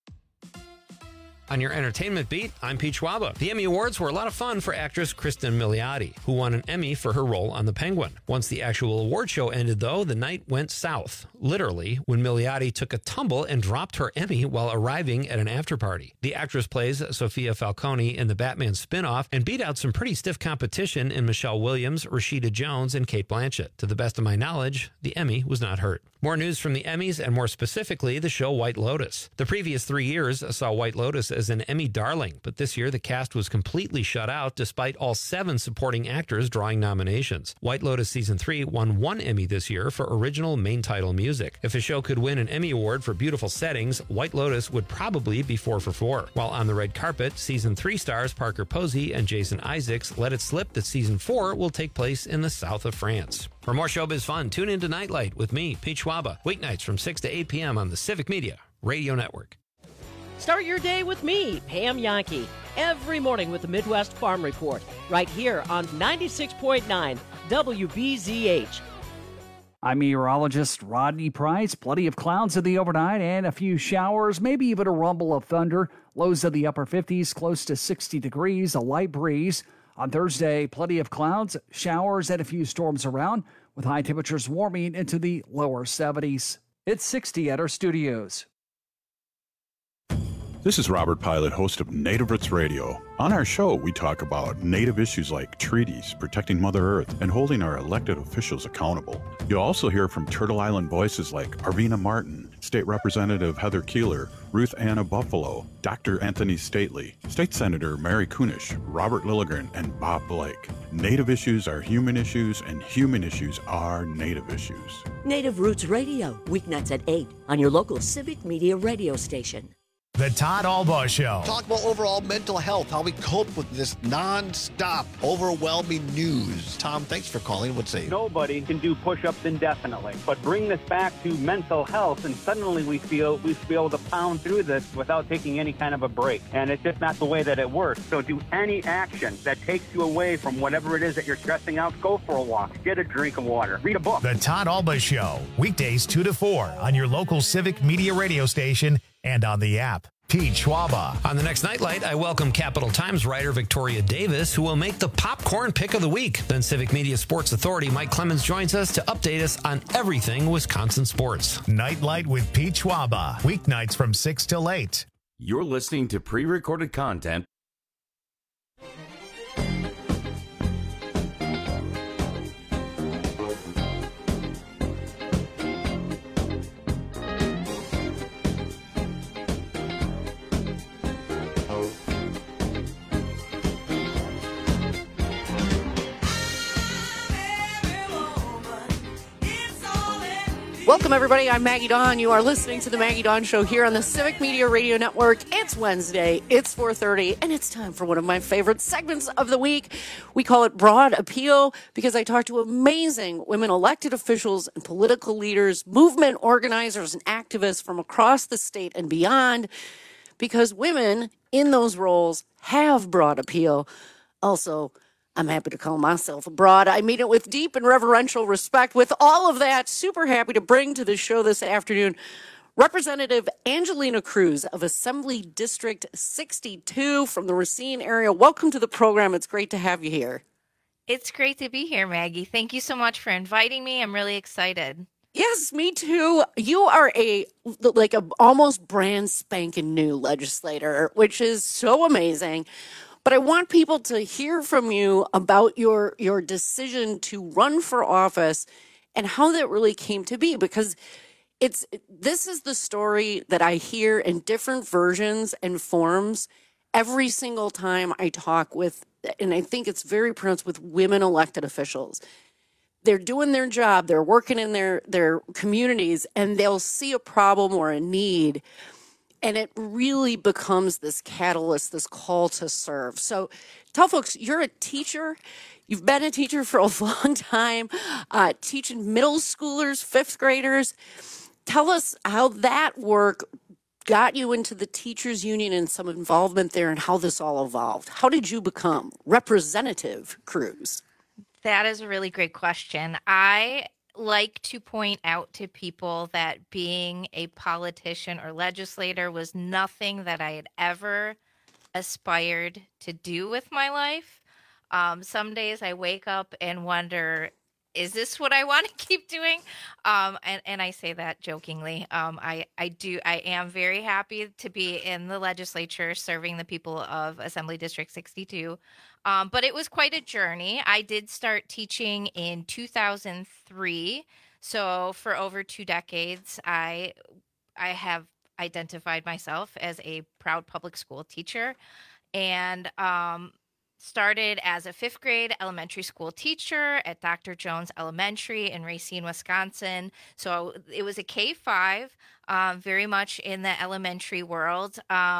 On your entertainment beat, I'm Pete Schwaba. The Emmy Awards were a lot of fun for actress Kristen Milioti, who won an Emmy for her role on The Penguin. Once the actual award show ended, though, the night went south, literally, when Milioti took a tumble and dropped her Emmy while arriving at an after-party. The actress plays Sophia Falcone in the Batman spin-off and beat out some pretty stiff competition in Michelle Williams, Rashida Jones, and Cate Blanchett. To the best of my knowledge, the Emmy was not hurt. More news from the Emmys, and more specifically, the show White Lotus. The previous 3 years saw White Lotus as an Emmy darling, but this year the cast was completely shut out despite all 7 supporting actors drawing nominations. White Lotus Season 3 won 1 Emmy this year for original main title music. If a show could win an Emmy Award for beautiful settings, White Lotus would probably be 4 for 4. While on the red carpet, Season 3 stars Parker Posey and Jason Isaacs let it slip that Season 4 will take place in the south of France. For more showbiz fun, tune into Nightlight with me, Pete Schwaba, weeknights from 6 to 8 p.m. on the Civic Media Radio Network. Start your day with me, Pam Yankee, every morning with the Midwest Farm Report, right here on 96.9 WBZH. I'm meteorologist Rodney Price. Plenty of clouds in the overnight and a few showers, maybe even a rumble of thunder. Lows in the upper 50s, close to 60 degrees, a light breeze. On Thursday, plenty of clouds, showers, and a few storms around, with high temperatures warming into the lower 70s. It's 60 at our studios. This is Robert Pilot, host of Native Roots Radio. On our show, we talk about Native issues like treaties, protecting Mother Earth, and holding our elected officials accountable. You'll also hear from Turtle Island voices like Arvina Martin, State Representative Heather Keeler, Ruth Anna Buffalo, Dr. Anthony Stately, State Senator Mary Kunish, Robert Lilligren, and Bob Blake. Native issues are human issues, and human issues are Native issues. Native Roots Radio, weeknights at 8 on your local Civic Media radio station. The Todd Albaugh Show. Talk about overall mental health, how we cope with this non-stop, overwhelming news. Tom, thanks for calling. What's say? Nobody can do push-ups indefinitely, but bring this back to mental health, and suddenly we feel we should be able to pound through this without taking any kind of a break. And it's just not the way that it works. So do any action that takes you away from whatever it is that you're stressing out. Go for a walk, get a drink of water, read a book. The Todd Albaugh Show, weekdays 2 to 4 on your local Civic Media radio station and on the app. Pete Schwaba. On the next Nightlight, I welcome Capital Times writer Victoria Davis, who will make the popcorn pick of the week. Then Civic Media Sports Authority Mike Clemens joins us to update us on everything Wisconsin sports. Nightlight with Pete Schwaba, weeknights from 6 till 8. You're listening to pre-recorded content. Welcome, everybody. I'm Maggie Dawn. You are listening to The Maggie Dawn Show here on the Civic Media Radio Network. It's Wednesday. It's 4:30, and it's time for one of my favorite segments of the week. We call it Broad Appeal because I talk to amazing women elected officials and political leaders, movement organizers, and activists from across the state and beyond because women in those roles have broad appeal. Also, I'm happy to call myself a broad. I mean it with deep and reverential respect. With all of that, super happy to bring to the show this afternoon Representative Angelina Cruz of Assembly District 62 from the Racine area. Welcome to the program. It's great to have you here. It's great to be here, Maggie. Thank you so much for inviting me. I'm really excited. Yes, me too. You are a almost brand spanking new legislator, which is so amazing. But I want people to hear from you about your decision to run for office and how that really came to be, because this is the story that I hear in different versions and forms every single time I talk with, and I think it's very pronounced with women elected officials. They're doing their job, they're working in their communities, and they'll see a problem or a need, and it really becomes this catalyst, this call to serve. So tell folks, you're a teacher. You've been a teacher for a long time, teaching middle schoolers, fifth graders. Tell us how that work got you into the teachers union and some involvement there and how this all evolved. How did you become Representative Cruz? That is a really great question. I like to point out to people that being a politician or legislator was nothing that I had ever aspired to do with my life. Some days I wake up and wonder, is this what I want to keep doing? And I say that jokingly. I am very happy to be in the legislature serving the people of Assembly District 62. But it was quite a journey. I did start teaching in 2003. So for over 2 decades, I have identified myself as a proud public school teacher, and started as a 5th grade elementary school teacher at Dr. Jones Elementary in Racine, Wisconsin. So it was a K-5, very much in the elementary world.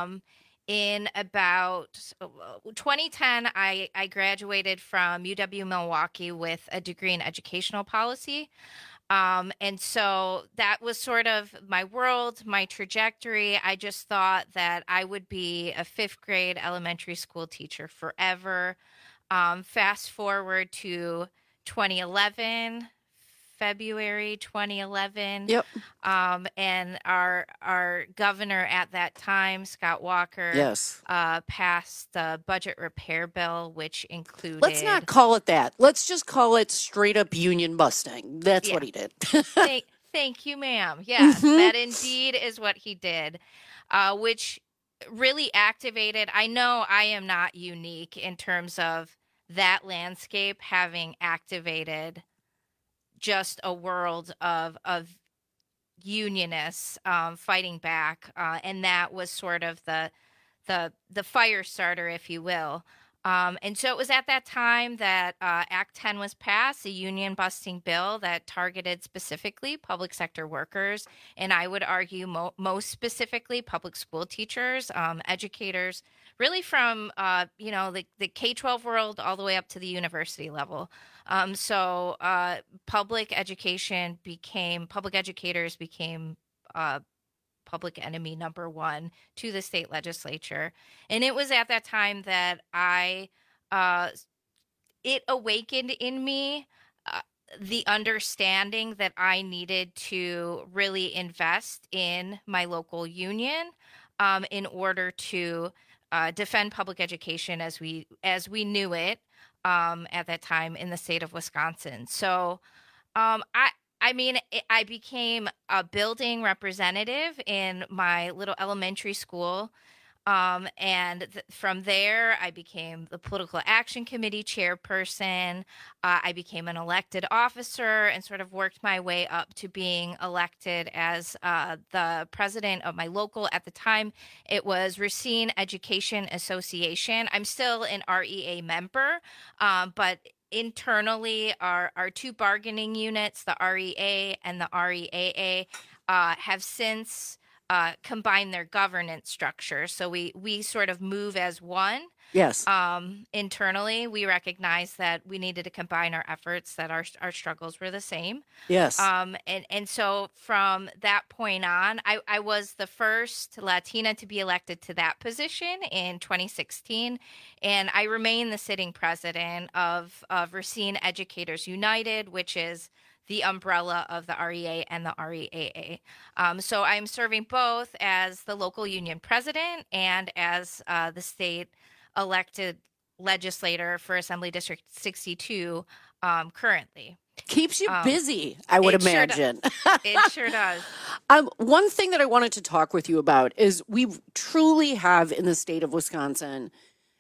In about 2010, I graduated from UW-Milwaukee with a degree in educational policy. And so that was sort of my world, my trajectory. I just thought that I would be a 5th grade elementary school teacher forever. Fast forward to 2011, February 2011. Yep. And our governor at that time, Scott Walker, yes, passed the budget repair bill, which included... Let's not call it that. Let's just call it straight up union busting. That's what he did. Thank you, ma'am. Yes, that indeed is what he did, which really activated... I know I am not unique in terms of that landscape having activated just a world of unionists fighting back, and that was sort of the fire starter, if you will. And so it was at that time that Act 10 was passed, a union-busting bill that targeted specifically public sector workers, and I would argue most specifically public school teachers, educators, really from the K-12 world all the way up to the university level. So public educators became public enemy number one to the state legislature. And it was at that time that it awakened in me the understanding that I needed to really invest in my local union in order to defend public education as we knew it at that time in the state of Wisconsin. So I became a building representative in my little elementary school. And from there, I became the political action committee chairperson. I became an elected officer and sort of worked my way up to being elected as the president of my local. At the time, it was Racine Education Association. I'm still an REA member, but internally, our two bargaining units, the REA and the REAA, have since combined their governance structure. So we sort of move as one. Yes. Internally, we recognize that we needed to combine our efforts, that our struggles were the same. Yes. And so from that point on, I was the first Latina to be elected to that position in 2016. And I remain the sitting president of Racine Educators United, which is the umbrella of the REA and the REAA. So I'm serving both as the local union president and as the state elected legislator for Assembly District 62 currently. Keeps you busy, I would imagine. It sure does. One thing that I wanted to talk with you about is we truly have in the state of Wisconsin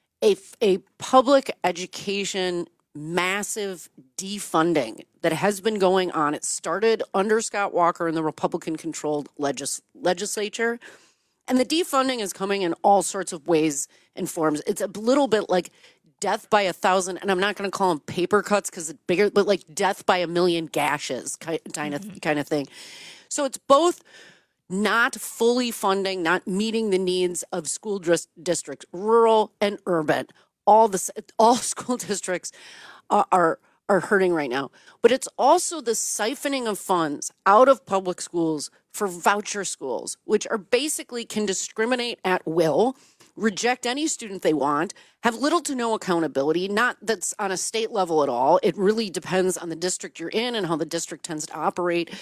a public education massive defunding that has been going on. It started under Scott Walker in the Republican-controlled legislature. And the defunding is coming in all sorts of ways and forms. It's a little bit like death by 1,000, and I'm not going to call them paper cuts because it's bigger, but like death by 1,000,000 gashes kind of thing. So it's both not fully funding, not meeting the needs of school districts, rural and urban. All school districts are hurting right now. But it's also the siphoning of funds out of public schools for voucher schools, which are basically can discriminate at will, reject any student they want, have little to no accountability, not that's on a state level at all. It really depends on the district you're in and how the district tends to operate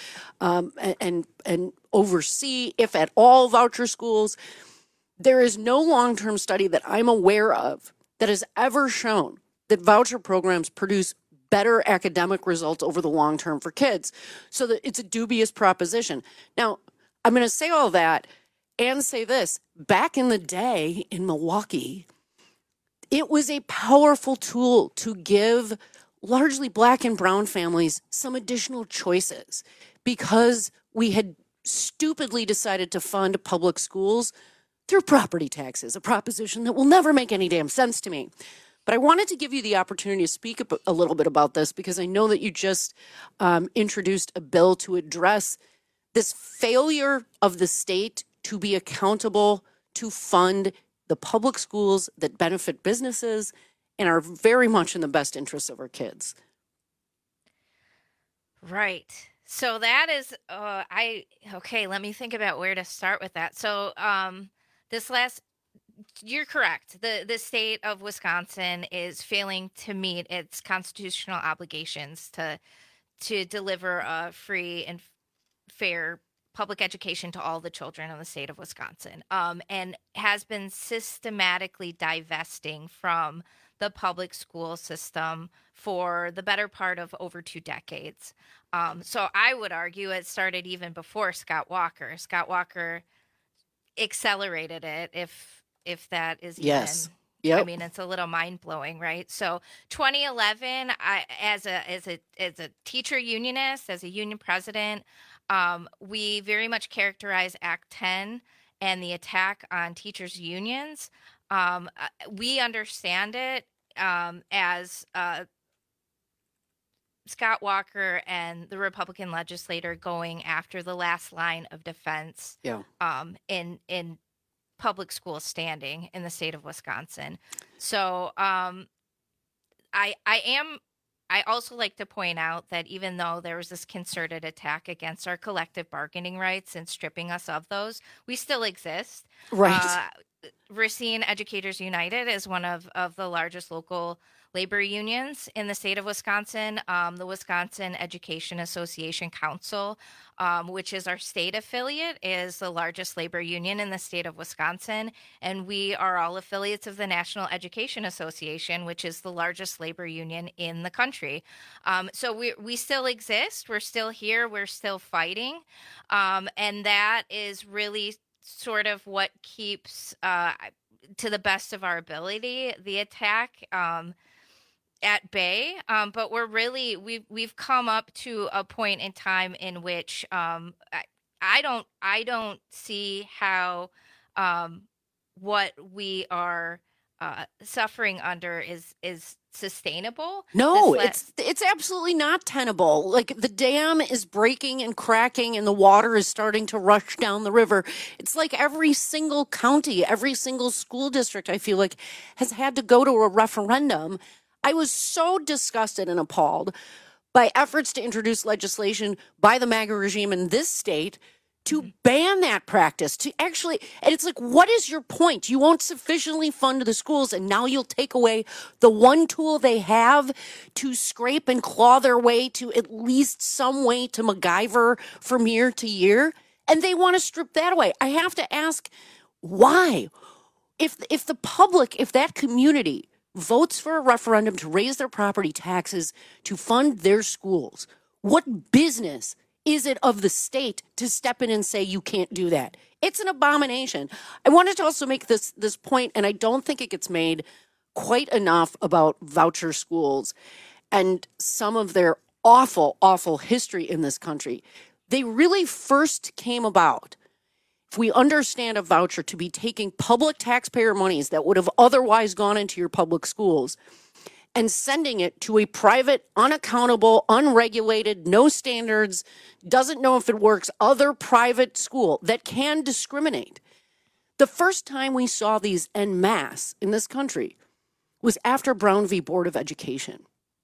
and oversee, if at all, voucher schools. There is no long-term study that I'm aware of that has ever shown that voucher programs produce better academic results over the long term for kids. So that it's a dubious proposition. Now, I'm going to say all that and say this. Back in the day in Milwaukee, it was a powerful tool to give largely Black and brown families some additional choices because we had stupidly decided to fund public schools through property taxes, a proposition that will never make any damn sense to me. But I wanted to give you the opportunity to speak a little bit about this because I know that you just introduced a bill to address this failure of the state to be accountable to fund the public schools that benefit businesses and are very much in the best interests of our kids. Right. So that is, let me think about where to start with that. So you're correct. The state of Wisconsin is failing to meet its constitutional obligations to deliver a free and fair public education to all the children in the state of Wisconsin, and has been systematically divesting from the public school system for the better part of over 2 decades. So I would argue it started even before Scott Walker. Scott Walker accelerated it, if that is Yep. I mean, it's a little mind blowing, right? So 2011, as a teacher unionist, as a union president, we very much characterize Act 10 and the attack on teachers' unions. We understand it as Scott Walker and the Republican legislator going after the last line of defense in public school standing in the state of Wisconsin. So I also like to point out that even though there was this concerted attack against our collective bargaining rights and stripping us of those, we still exist. Right. Racine Educators United is one of the largest local labor unions in the state of Wisconsin. The Wisconsin Education Association Council, which is our state affiliate, is the largest labor union in the state of Wisconsin. And we are all affiliates of the National Education Association, which is the largest labor union in the country. So we still exist. We're still here. We're still fighting. And that is really sort of what keeps, to the best of our ability, the attack at bay. But we've come up to a point in time in which I don't see how what we are suffering under is sustainable. No, it's absolutely not tenable. Like, the dam is breaking and cracking and the water is starting to rush down the river. It's like every single county, every single school district, I feel like, has had to go to a referendum. I was so disgusted and appalled by efforts to introduce legislation by the MAGA regime in this state to ban that practice, to actually, and it's like, what is your point? You won't sufficiently fund the schools, and now you'll take away the one tool they have to scrape and claw their way to at least some way to MacGyver from year to year, and they want to strip that away. I have to ask, why? If the public, if that community votes for a referendum to raise their property taxes to fund their schools, what business is it of the state to step in and say you can't do that? It's an abomination. I wanted to also make this point, and I don't think it gets made quite enough about voucher schools and some of their awful, awful history in this country. They really first came about, if we understand a voucher to be taking public taxpayer monies that would have otherwise gone into your public schools and sending it to a private, unaccountable, unregulated, no standards, doesn't know if it works, other private school that can discriminate. The first time we saw these en masse in this country was after Brown v. Board of Education.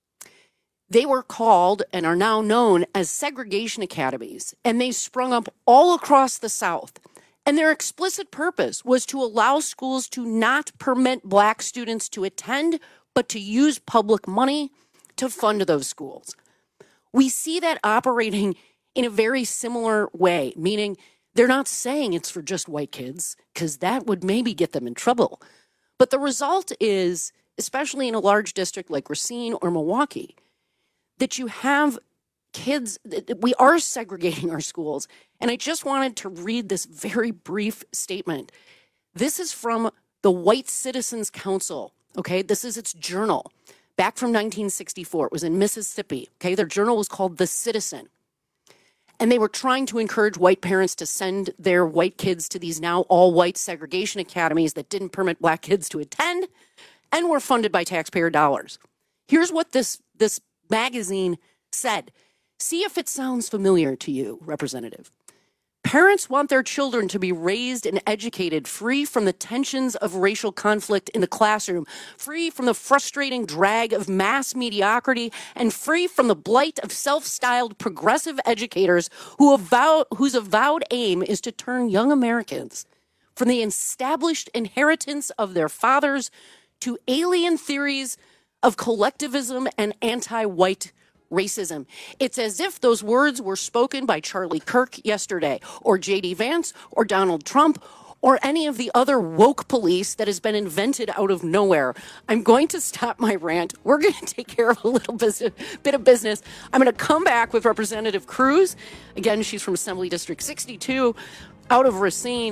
They were called and are now known as segregation academies, and they sprung up all across the South. And their explicit purpose was to allow schools to not permit Black students to attend, but to use public money to fund those schools. We see that operating in a very similar way, meaning they're not saying it's for just white kids, because that would maybe get them in trouble. But the result is, especially in a large district like Racine or Milwaukee, that you have kids, we are segregating our schools. And I just wanted to read this very brief statement. This is from the White Citizens Council. Okay, this is its journal, back from 1964. It was in Mississippi. Okay, their journal was called The Citizen. And they were trying to encourage white parents to send their white kids to these now all-white segregation academies that didn't permit Black kids to attend and were funded by taxpayer dollars. Here's what this magazine said. See if it sounds familiar to you, Representative. Parents want their children to be raised and educated free from the tensions of racial conflict in the classroom, free from the frustrating drag of mass mediocrity, and free from the blight of self-styled progressive educators whose avowed aim is to turn young Americans from the established inheritance of their fathers to alien theories of collectivism and anti-white racism. It's as if those words were spoken by Charlie Kirk yesterday, or J.D. Vance, or Donald Trump, or any of the other woke police that has been invented out of nowhere. I'm going to stop my rant. We're going to take care of a little bit of business. I'm going to come back with Representative Cruz. Again, she's from Assembly District 62, out of Racine.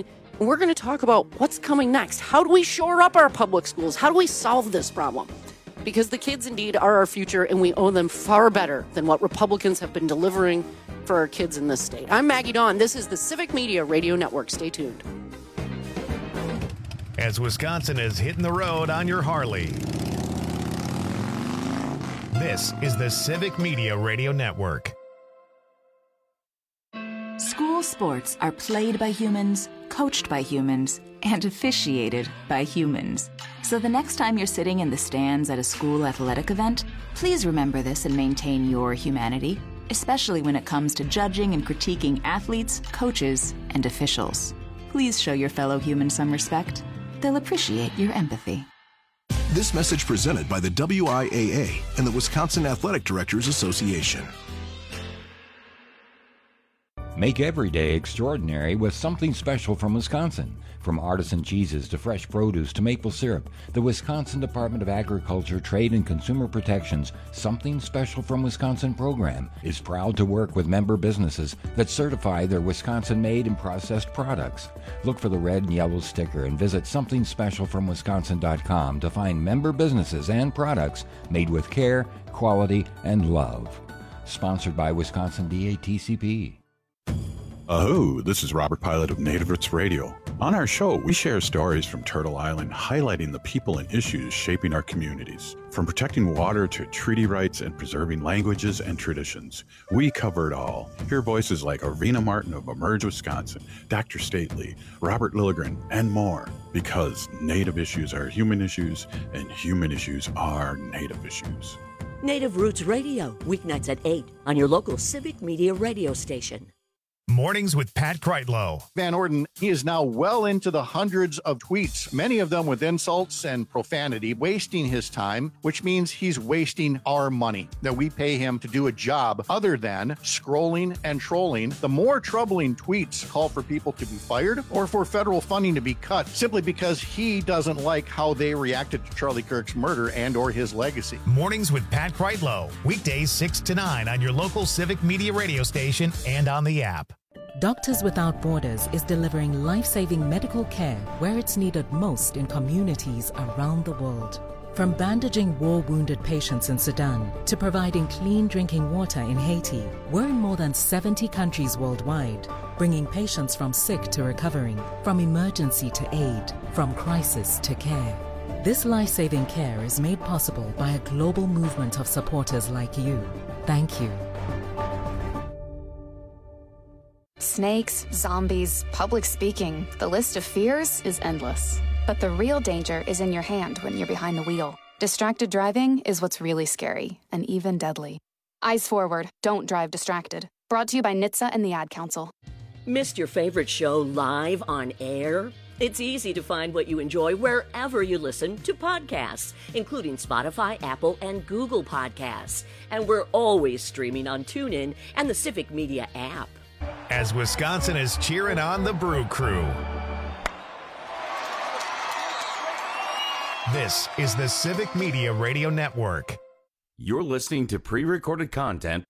And we're going to talk about what's coming next. How do we shore up our public schools? How do we solve this problem? Because the kids indeed are our future, and we owe them far better than what Republicans have been delivering for our kids in this state. I'm Maggie Dawn. This is the Civic Media Radio Network. Stay tuned. As Wisconsin is hitting the road on your Harley, this is the Civic Media Radio Network. School sports are played by humans, coached by humans, and officiated by humans. So the next time you're sitting in the stands at a school athletic event, please remember this and maintain your humanity, especially when it comes to judging and critiquing athletes, coaches, and officials. Please show your fellow humans some respect. They'll appreciate your empathy. This message presented by the WIAA and the Wisconsin Athletic Directors Association. Make every day extraordinary with something special from Wisconsin. From artisan cheeses to fresh produce to maple syrup, the Wisconsin Department of Agriculture, Trade, and Consumer Protection's Something Special from Wisconsin program is proud to work with member businesses that certify their Wisconsin-made and processed products. Look for the red and yellow sticker and visit somethingspecialfromwisconsin.com to find member businesses and products made with care, quality, and love. Sponsored by Wisconsin DATCP. Aho, this is Robert Pilot of Native Roots Radio. On our show, we share stories from Turtle Island highlighting the people and issues shaping our communities. From protecting water to treaty rights and preserving languages and traditions, we cover it all. Hear voices like Arvina Martin of Emerge Wisconsin, Dr. Stately, Robert Lilligren, and more. Because Native issues are human issues, and human issues are Native issues. Native Roots Radio, weeknights at 8 on your local Civic Media radio station. Mornings with Pat Kreitlow. Van Orden, he is now well into the hundreds of tweets, many of them with insults and profanity, wasting his time, which means he's wasting our money that we pay him to do a job other than scrolling and trolling. The more troubling tweets call for people to be fired or for federal funding to be cut simply because he doesn't like how they reacted to Charlie Kirk's murder and or his legacy. Mornings with Pat Kreitlow, weekdays 6 to 9 on your local Civic Media radio station and on the app. Doctors Without Borders is delivering life-saving medical care where it's needed most in communities around the world. From bandaging war-wounded patients in Sudan to providing clean drinking water in Haiti, we're in more than 70 countries worldwide, bringing patients from sick to recovering, from emergency to aid, from crisis to care. This life-saving care is made possible by a global movement of supporters like you. Thank you. Snakes, zombies, public speaking, the list of fears is endless. But the real danger is in your hand when you're behind the wheel. Distracted driving is what's really scary and even deadly. Eyes forward, don't drive distracted. Brought to you by NHTSA and the Ad Council. Missed your favorite show live on air? It's easy to find what you enjoy wherever you listen to podcasts, including Spotify, Apple, and Google Podcasts. And we're always streaming on TuneIn and the Civic Media app. As Wisconsin is cheering on the Brew Crew. This is the Civic Media Radio Network. You're listening to pre-recorded content.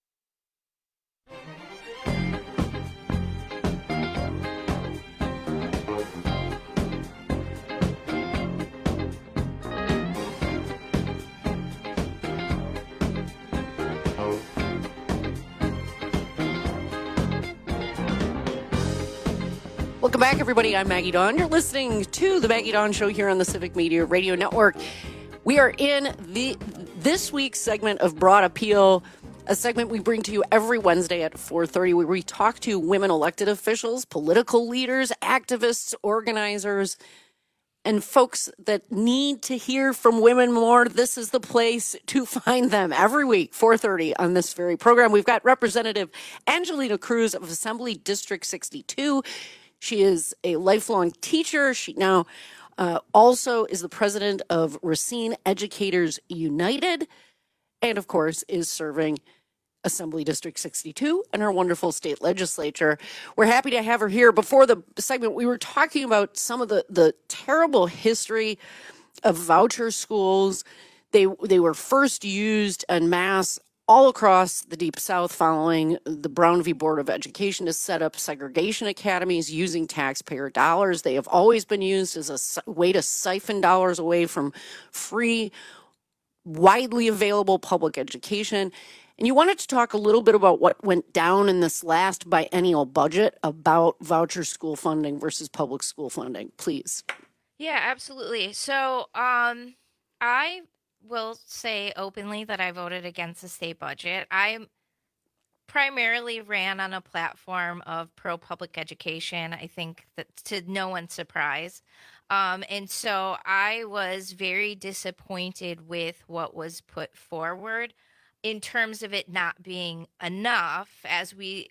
Welcome back, everybody. I'm Maggie Dawn. You're listening to the Maggie Dawn Show here on the Civic Media Radio Network. We are in this week's segment of Broad Appeal, a segment we bring to you every Wednesday at 4:30, where we talk to women elected officials, political leaders, activists, organizers, and folks that need to hear from women more. This is the place to find them every week, 4:30 on this very program. We've got Representative Angelina Cruz of Assembly District 62. She is a lifelong teacher. She now also is the president of Racine Educators United, and of course is serving Assembly District 62 and her wonderful state legislature. We're happy to have her here. Before the segment, we were talking about some of the terrible history of voucher schools. They were first used en masse all across the Deep South following the Brown v. Board of Education to set up segregation academies using taxpayer dollars. They have always been used as a way to siphon dollars away from free, widely available public education. And you wanted to talk a little bit about what went down in this last biennial budget about voucher school funding versus public school funding, please. Yeah, absolutely. So I will say openly that I voted against the state budget. I primarily ran on a platform of pro-public education, I think that to no one's surprise. And so I was very disappointed with what was put forward in terms of it not being enough. As we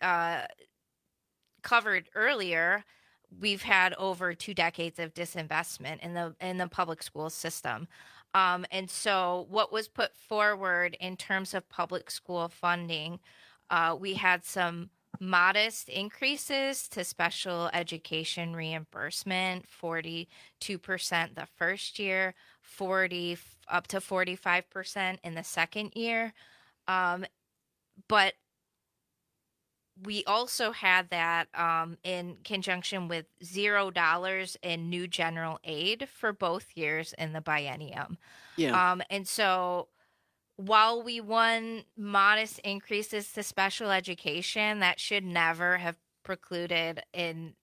covered earlier, we've had over 2 decades of disinvestment in the public school system. And so what was put forward in terms of public school funding, we had some modest increases to special education reimbursement, 42% the first year, up to 45% in the second year. But we also had that in conjunction with $0 in new general aid for both years in the biennium. Yeah. And so while we won modest increases to special education, that should never have precluded in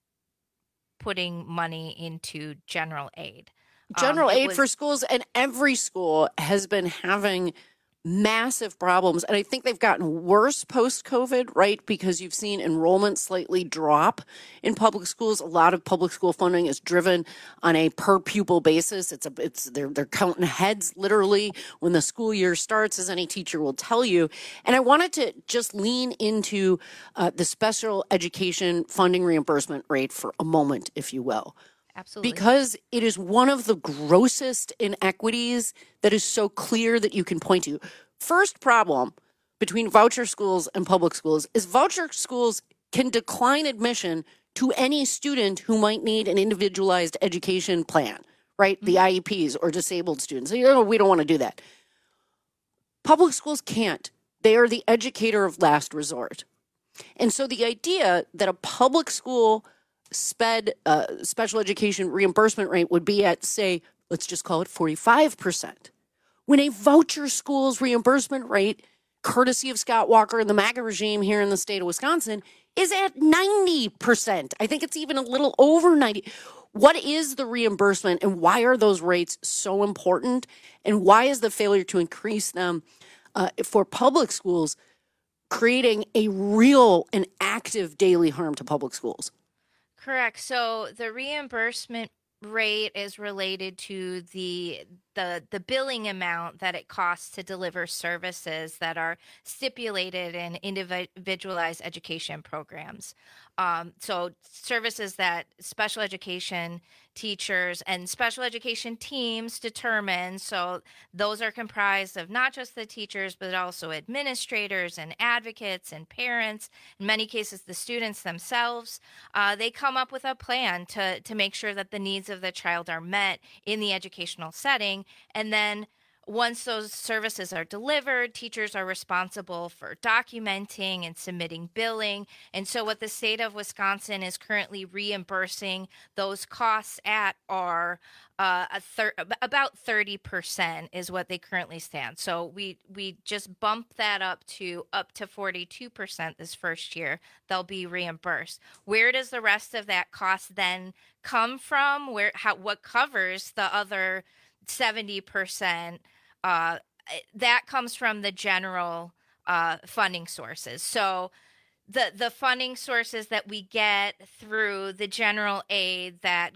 putting money into general aid. General aid for schools, and every school has been having massive problems. And I think they've gotten worse post-COVID, right? Because you've seen enrollment slightly drop in public schools. A lot of public school funding is driven on a per pupil basis. They're counting heads literally when the school year starts, as any teacher will tell you. And I wanted to just lean into the special education funding reimbursement rate for a moment, if you will. Absolutely. Because it is one of the grossest inequities that is so clear that you can point to. First problem between voucher schools and public schools is voucher schools can decline admission to any student who might need an individualized education plan, right? The IEPs or disabled students. We don't want to do that. Public schools can't. They are the educator of last resort. And so the idea that a public school special education reimbursement rate would be at, say, let's just call it 45%. When a voucher school's reimbursement rate, courtesy of Scott Walker and the MAGA regime here in the state of Wisconsin, is at 90%. I think it's even a little over 90%. What is the reimbursement and why are those rates so important? And why is the failure to increase them for public schools creating a real and active daily harm to public schools? Correct. So the reimbursement rate is related to the billing amount that it costs to deliver services that are stipulated in individualized education programs. So services that special education teachers and special education teams determine. So those are comprised of not just the teachers, but also administrators and advocates and parents. In many cases, the students themselves. They come up with a plan to make sure that the needs of the child are met in the educational setting. And then once those services are delivered, teachers are responsible for documenting and submitting billing. And so what the state of Wisconsin is currently reimbursing those costs at are about 30% is what they currently stand. So we just bumped that up to 42% this first year. They'll be reimbursed. Where does the rest of that cost then come from? What covers the other 70%? That comes from the general funding sources. So the funding sources that we get through the general aid that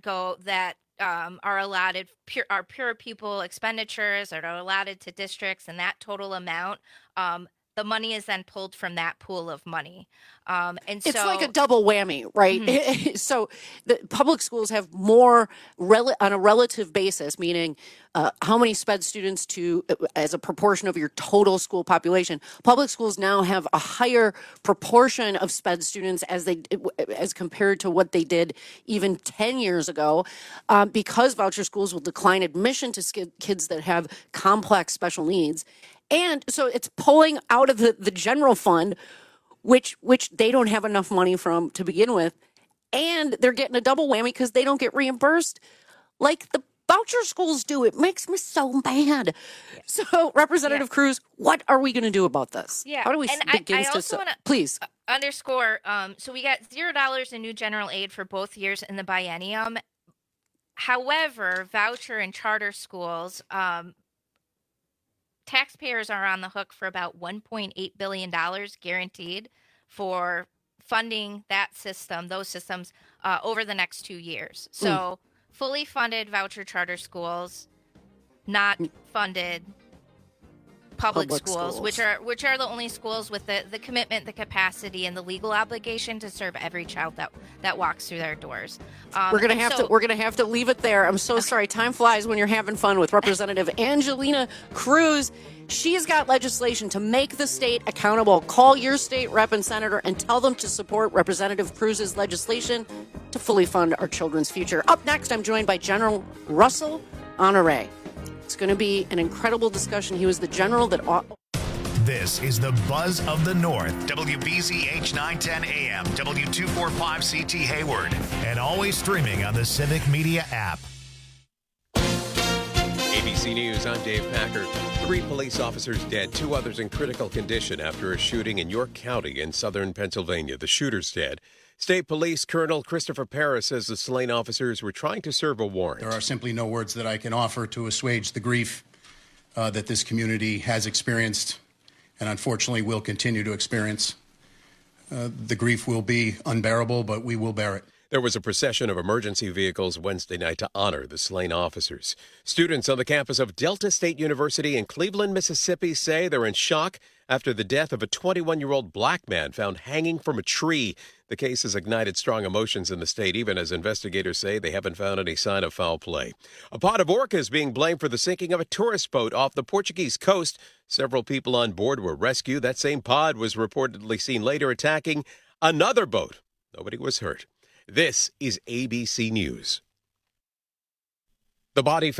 are allotted are pure pupil expenditures that are allotted to districts, and that total amount, the money is then pulled from that pool of money. And it's so, like a double whammy, right? Mm-hmm. So the public schools have more on a relative basis, meaning how many SPED students as a proportion of your total school population. Public schools now have a higher proportion of SPED students as compared to what they did even 10 years ago, because voucher schools will decline admission to kids that have complex special needs. And so it's pulling out of the general fund, which they don't have enough money from to begin with. And they're getting a double whammy because they don't get reimbursed like the voucher schools do. It makes me so mad. So, Representative Cruz, what are we going to do about this? Yeah. How do we begin I also want to please underscore? So we got $0 in new general aid for both years in the biennium. However, voucher and charter schools, taxpayers are on the hook for about $1.8 billion guaranteed for funding that system, those systems, over the next 2 years. So fully funded voucher charter schools, not funded public schools, which are the only schools with the commitment, the capacity, and the legal obligation to serve every child that walks through their doors. We're gonna have to leave it there. I'm so sorry. Time flies when you're having fun with Representative Angelina Cruz. She's got legislation to make the state accountable. Call your state rep and senator and tell them to support Representative Cruz's legislation to fully fund our children's future. Up next, I'm joined by General Russell Honore. It's going to be an incredible discussion. He was the general that... This is the Buzz of the North, WBZH 910 AM, W245CT Hayward, and always streaming on the Civic Media app. ABC News, I'm Dave Packard. 3 police officers dead, 2 others in critical condition after a shooting in York County in southern Pennsylvania. The shooter's dead. State Police Colonel Christopher Paris says the slain officers were trying to serve a warrant. There are simply no words that I can offer to assuage the grief that this community has experienced and unfortunately will continue to experience. The grief will be unbearable, but we will bear it. There was a procession of emergency vehicles Wednesday night to honor the slain officers. Students on the campus of Delta State University in Cleveland, Mississippi say they're in shock after the death of a 21-year-old black man found hanging from a tree. The case has ignited strong emotions in the state, even as investigators say they haven't found any sign of foul play. A pod of orcas being blamed for the sinking of a tourist boat off the Portuguese coast. Several people on board were rescued. That same pod was reportedly seen later attacking another boat. Nobody was hurt. This is ABC News. The body